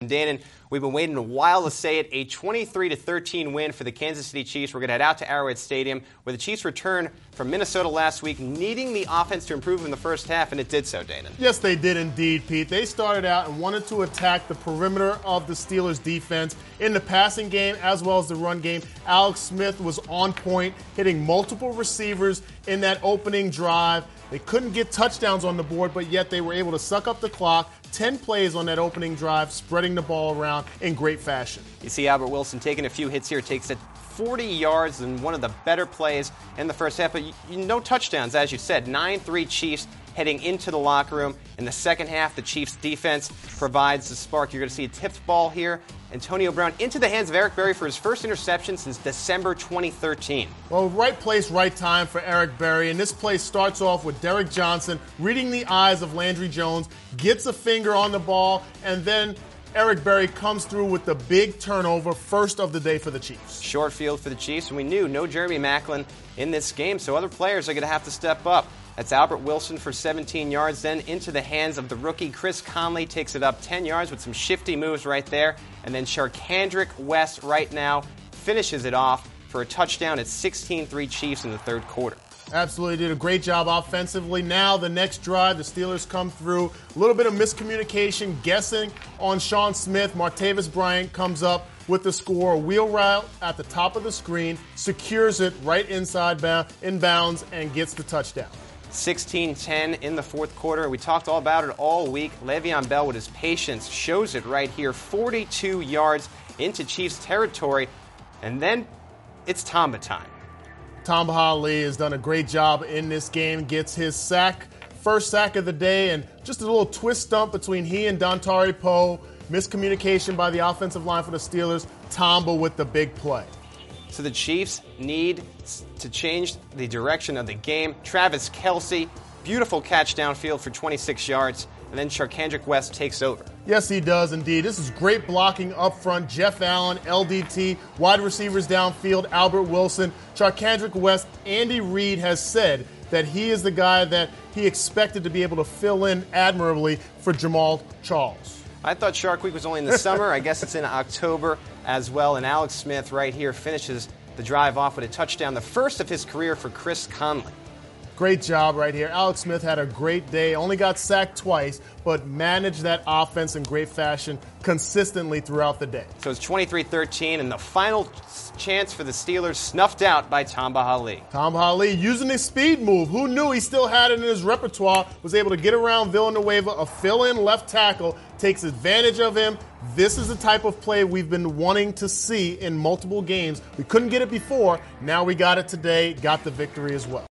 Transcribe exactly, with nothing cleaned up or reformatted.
And Danon, we've been waiting a while to say it, a twenty-three to thirteen win for the Kansas City Chiefs. We're going to head out to Arrowhead Stadium, where the Chiefs returned from Minnesota last week, needing the offense to improve in the first half, and it did so, Danon. Yes, they did indeed, Pete. They started out and wanted to attack the perimeter of the Steelers' defense in the passing game as well as the run game. Alex Smith was on point, hitting multiple receivers in that opening drive. They couldn't get touchdowns on the board, but yet they were able to suck up the clock. ten plays on that opening drive, spreading the ball around in great fashion. You see Albert Wilson taking a few hits here, takes it forty yards and one of the better plays in the first half. But you, you, no touchdowns, as you said. nine three Chiefs heading into the locker room. In the second half, the Chiefs' defense provides the spark. You're going to see a tipped ball here. Antonio Brown into the hands of Eric Berry for his first interception since December twenty thirteen. Well, right place, right time for Eric Berry. And this play starts off with Derek Johnson reading the eyes of Landry Jones, gets a finger on the ball, and then Eric Berry comes through with the big turnover, first of the day for the Chiefs. Short field for the Chiefs, and we knew no Jeremy Maclin in this game, so other players are going to have to step up. That's Albert Wilson for seventeen yards, then into the hands of the rookie. Chris Conley takes it up ten yards with some shifty moves right there, and then Charcandrick West right now finishes it off for a touchdown at sixteen three Chiefs in the third quarter. Absolutely did a great job offensively. Now the next drive, the Steelers come through. A little bit of miscommunication, guessing on Sean Smith. Martavis Bryant comes up with the score. Wheel route at the top of the screen, secures it right inside bound, inbounds, and gets the touchdown. sixteen ten in the fourth quarter. We talked all about it all week. Le'Veon Bell with his patience shows it right here. forty-two yards into Chiefs territory. And then it's Tamba time. Tamba Hali has done a great job in this game, gets his sack, first sack of the day, and just a little twist stump between he and Dontari Poe. Miscommunication by the offensive line for the Steelers. Tamba with the big play. So the Chiefs need to change the direction of the game. Travis Kelce, beautiful catch downfield for twenty-six yards, and then Charcandrick West takes over. Yes, he does indeed. This is great blocking up front. Jeff Allen, L D T, wide receivers downfield, Albert Wilson, Charcandrick West. Andy Reid has said that he is the guy that he expected to be able to fill in admirably for Jamal Charles. I thought Shark Week was only in the summer. I guess it's in October as well. And Alex Smith right here finishes the drive off with a touchdown, the first of his career for Chris Conley. Great job right here. Alex Smith had a great day. Only got sacked twice, but managed that offense in great fashion consistently throughout the day. So it's twenty-three thirteen, and the final chance for the Steelers snuffed out by Tamba Hali. Tamba Hali using his speed move. Who knew he still had it in his repertoire, was able to get around Villanueva, a fill-in left tackle, takes advantage of him. This is the type of play we've been wanting to see in multiple games. We couldn't get it before. Now we got it today, got the victory as well.